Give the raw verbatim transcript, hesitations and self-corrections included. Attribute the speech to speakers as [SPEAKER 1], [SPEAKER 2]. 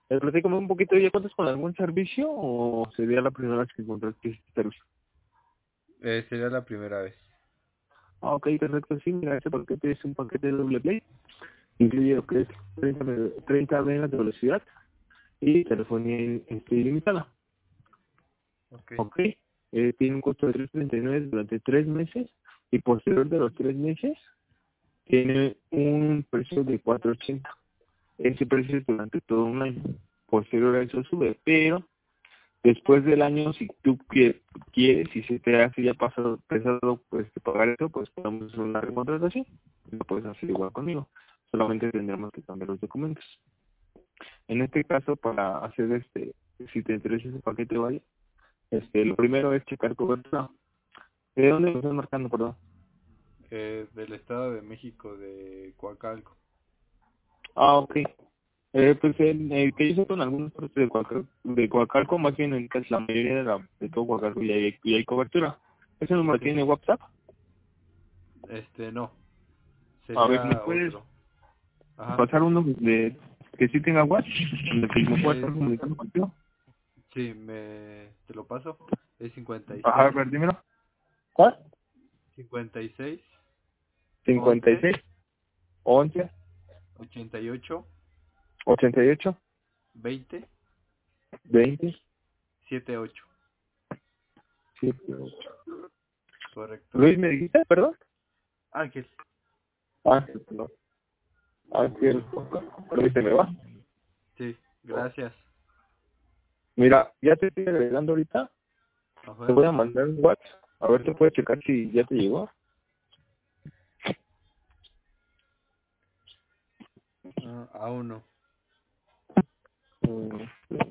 [SPEAKER 1] Eh, platícame un poquito, ¿ya cuentas con algún servicio o sería la primera vez que encontraste este servicio?
[SPEAKER 2] Eh, sería la primera vez.
[SPEAKER 1] Ah, ok, perfecto, sí, mira, este paquete es un paquete de doble play, incluye lo que es treinta, me- treinta megas de velocidad y telefonía este, ilimitada,
[SPEAKER 2] Ok.
[SPEAKER 1] ok, eh, tiene un costo de tres treinta y nueve durante tres meses y posterior de los tres meses tiene un precio de cuatro ochenta. Ese precio es durante todo un año. Posterior a eso sube, pero después del año, si tú qui- quieres, si se te hace ya pasado, pesado, pues que pagar eso, pues podemos hacer una recontratación. Lo puedes hacer igual conmigo. Solamente tendremos que cambiar los documentos. En este caso, para hacer este, si te interesa ese paquete, vaya, este, lo primero es checar cobertura. ¿De dónde lo estás marcando, perdón?
[SPEAKER 2] Eh, del Estado de México, de Coacalco.
[SPEAKER 1] Ah, ok. Eh, pues en, eh, que yo sepa en algunos partes de Coacalco, de Coacalco, más bien en casi la mayoría de, la, de todo Coacalco ya hay, ya hay cobertura. ¿Ese número
[SPEAKER 2] Sí.
[SPEAKER 1] tiene WhatsApp?
[SPEAKER 2] Este, no.
[SPEAKER 1] A ver, ¿me
[SPEAKER 2] Sería
[SPEAKER 1] puedes
[SPEAKER 2] otro. Ajá.
[SPEAKER 1] pasar uno de que sí tenga WhatsApp? Donde que me pueda
[SPEAKER 2] Es,
[SPEAKER 1] estar comunicando contigo.
[SPEAKER 2] sí, me, te lo paso. Es cincuenta y
[SPEAKER 1] Ajá, a
[SPEAKER 2] seis
[SPEAKER 1] ver, dímelo. ¿Cuál?
[SPEAKER 2] cincuenta y seis
[SPEAKER 1] cincuenta y
[SPEAKER 2] once
[SPEAKER 1] seis, once,
[SPEAKER 2] ochenta y ocho
[SPEAKER 1] ochenta y ocho,
[SPEAKER 2] veinte
[SPEAKER 1] veinte,
[SPEAKER 2] setenta y ocho.
[SPEAKER 1] siete, ocho.
[SPEAKER 2] Correcto.
[SPEAKER 1] Luis, ¿me dijiste, perdón?
[SPEAKER 2] Ángel.
[SPEAKER 1] Ah, sí, perdón. Ah, sí, el Luis se me va.
[SPEAKER 2] Sí, gracias.
[SPEAKER 1] Mira, ya te estoy agregando ahorita. Te
[SPEAKER 2] Ajá.
[SPEAKER 1] voy a mandar un WhatsApp. A ver, te puedes checar si ya te llegó.
[SPEAKER 2] Ah, aún no.
[SPEAKER 1] Mm,